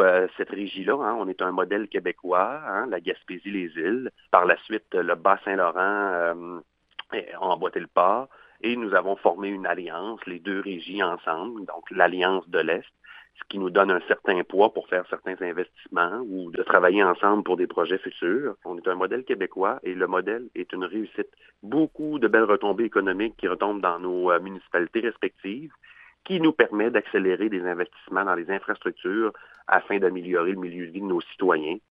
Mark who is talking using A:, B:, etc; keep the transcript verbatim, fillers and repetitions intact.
A: euh, cette régie-là. Hein, on est un modèle québécois, hein, la Gaspésie, les îles. Par la suite, le Bas-Saint-Laurent euh, a emboîté le pas et nous avons formé une alliance, les deux régies ensemble, donc l'Alliance de l'Est, ce qui nous donne un certain poids pour faire certains investissements ou de travailler ensemble pour des projets futurs. On est un modèle québécois et le modèle est une réussite. Beaucoup de belles retombées économiques qui retombent dans nos euh, municipalités respectives, qui nous permet d'accélérer des investissements dans les infrastructures afin d'améliorer le milieu de vie de nos citoyens.